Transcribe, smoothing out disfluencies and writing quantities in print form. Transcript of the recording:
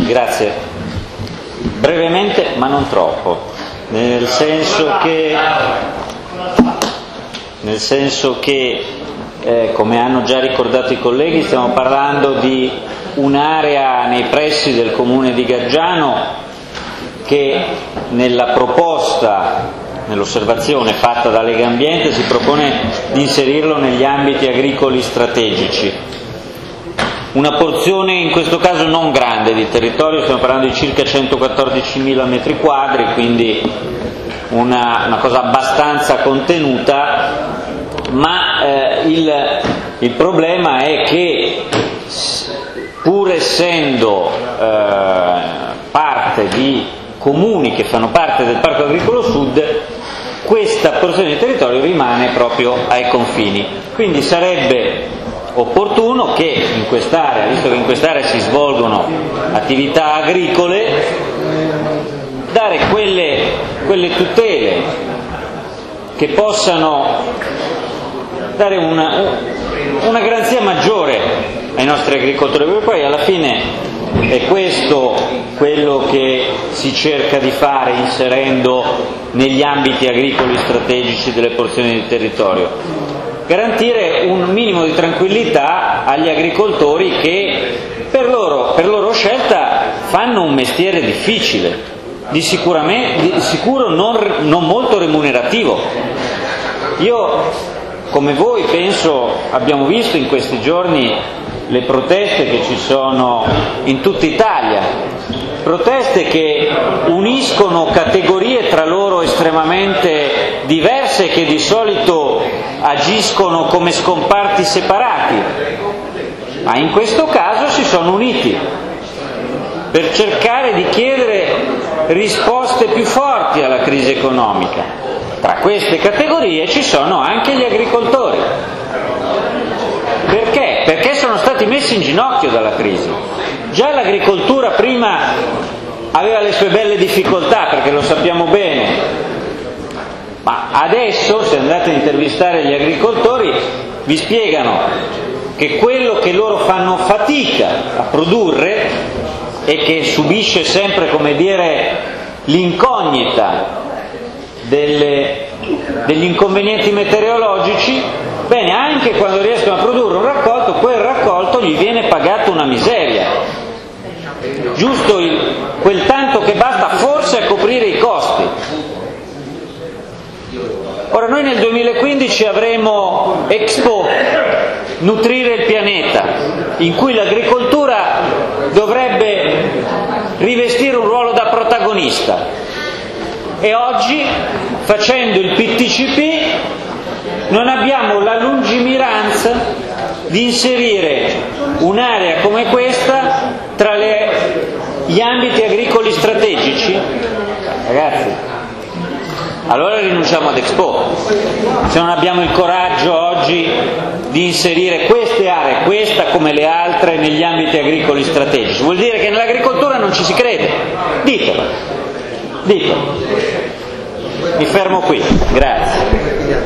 Grazie. Brevemente, ma non troppo, nel senso che come hanno già ricordato i colleghi, stiamo parlando di un'area nei pressi del comune di Gaggiano che nella proposta, nell'osservazione fatta da Lega Ambiente, si propone di inserirlo negli ambiti agricoli strategici. Una porzione in questo caso non grande di territorio, stiamo parlando di circa 114.000 metri quadri, quindi una cosa abbastanza contenuta, ma il problema è che pur essendo parte di comuni che fanno parte del Parco Agricolo Sud, questa porzione di territorio rimane proprio ai confini. Quindi sarebbe opportuno che in quest'area, visto che in quest'area si svolgono attività agricole, dare quelle tutele che possano dare una garanzia maggiore ai nostri agricoltori, perché poi alla fine è questo quello che si cerca di fare inserendo negli ambiti agricoli strategici delle porzioni di territorio: garantire un minimo di tranquillità agli agricoltori che per loro scelta fanno un mestiere difficile, di sicuro non molto remunerativo. Io, come voi, penso, abbiamo visto in questi giorni le proteste che ci sono in tutta Italia, proteste che uniscono categorie tra loro estremamente diverse, che di solito agiscono come scomparti separati, ma in questo caso si sono uniti per cercare di chiedere risposte più forti alla crisi economica. Tra queste categorie ci sono anche gli agricoltori. Perché? Perché sono stati messi in ginocchio dalla crisi. Già l'agricoltura prima aveva le sue belle difficoltà, perché lo sappiamo bene, ma adesso, se andate a intervistare gli agricoltori, vi spiegano che quello che loro fanno fatica a produrre e che subisce sempre, come dire, l'incognita degli inconvenienti meteorologici, bene, anche quando riescono a produrre un raccolto, quel raccolto gli viene pagato una miseria, giusto quel tanto che basta forse a coprire i costi. Ora, noi nel 2015 avremo Expo Nutrire il pianeta, in cui l'agricoltura dovrebbe rivestire un ruolo da protagonista. E oggi, facendo il PTCP, non abbiamo la lungimiranza di inserire un'area come questa tra gli ambiti agricoli strategici. Ragazzi, allora rinunciamo ad Expo, se non abbiamo il coraggio oggi di inserire queste aree, questa come le altre, negli ambiti agricoli strategici. Vuol dire che nell'agricoltura non ci si crede. Ditelo. Mi fermo qui, grazie.